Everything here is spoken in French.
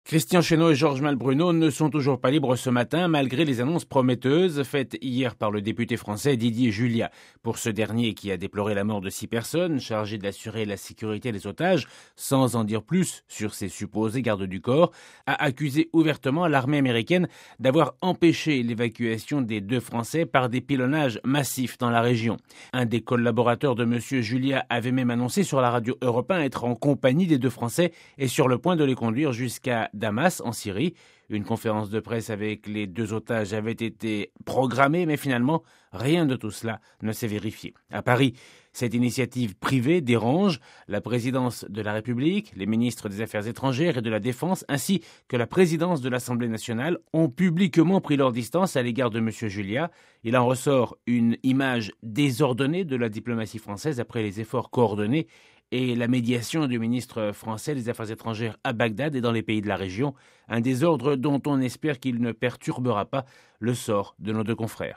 Christian Chesneau et Georges Malbruno ne sont toujours pas libres ce matin, malgré les annonces prometteuses faites hier par le député français Didier Julia. Pour ce dernier, qui a déploré la mort de 6 personnes, chargées d'assurer la sécurité des otages, sans en dire plus sur ses supposés gardes du corps, a accusé ouvertement l'armée américaine d'avoir empêché l'évacuation des 2 Français par des pilonnages massifs dans la région. Un des collaborateurs de M. Julia avait même annoncé sur la radio Europe 1 être en compagnie des 2 Français et sur le point de les conduire jusqu'à Damas, en Syrie. Une conférence de presse avec les 2 otages avait été programmée, mais finalement, rien de tout cela ne s'est vérifié. À Paris, cette initiative privée dérange la présidence de la République, les ministres des Affaires étrangères et de la Défense, ainsi que la présidence de l'Assemblée nationale, ont publiquement pris leur distance à l'égard de M. Julia. Il en ressort une image désordonnée de la diplomatie française après les efforts coordonnés et la médiation du ministre français des Affaires étrangères à Bagdad et dans les pays de la région, un désordre dont on espère qu'il ne perturbera pas le sort de nos 2 confrères.